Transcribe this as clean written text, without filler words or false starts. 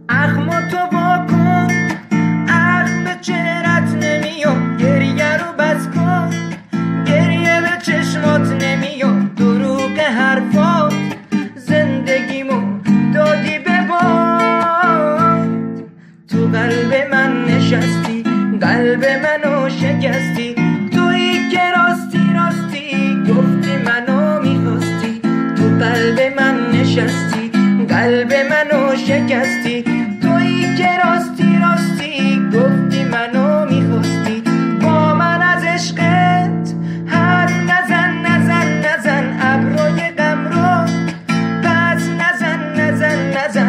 اخماتو واکن، عقل به چهرت نمیاد، گریه رو بس کن، گریه به چشمات نمیاد، دروغ حرفات زندگیمو دادی به باد. تو قلب من نشستی، قلب منو شکستی، تویی که راستی راستی گفتی منو میخواستی. تو قلب من نشستی، قلب منو شکستی، تویی که راستی راستی گفتی منو میخواستی. با من از عشقت حرف نزن نزن نزن، ابروی غم رو پس نزن نزن نزن،